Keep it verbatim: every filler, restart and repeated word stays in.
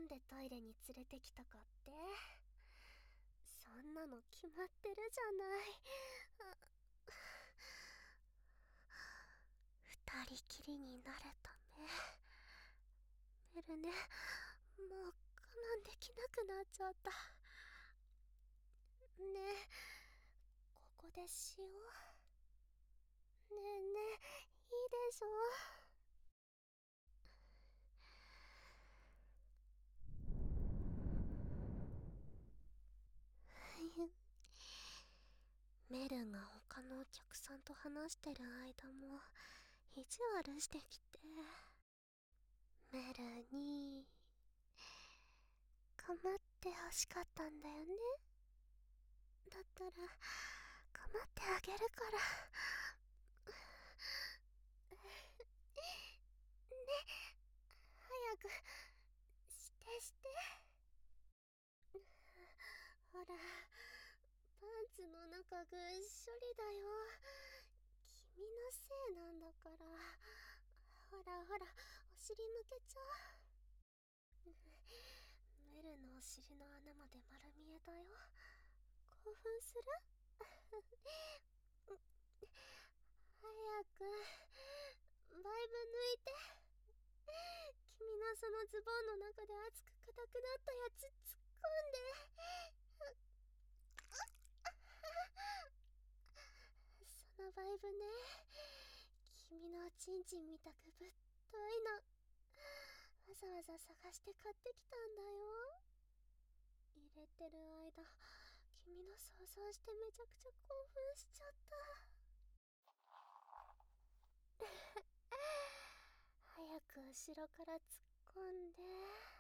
んでトイレに連れてきたかって？そんなの決まってるじゃない。二人きりになるため。メルね、もう我慢できなくなっちゃった。ねえ、ここでしよう。ねえねえ、いいでしょ？メルが他のお客さんと話してる間も意地悪してきて。メルに構ってほしかったんだよね。だったら構ってあげるから。ね、早くしてして。ほら、パンツの中ぐっしょりだよ。君のせいなんだから。ほらほら、お尻向けちゃう。メルのお尻の穴まで丸見えだよ。興奮する？早くバイブ抜いて。君のそのズボンの中で熱く硬くなったやつ突っ込んで。そのバイブね、君のチンチンみたくぶっといの。わざわざ探して買ってきたんだよ。入れてる間、君の想像してめちゃくちゃ興奮しちゃった。早く後ろから突っ込んで。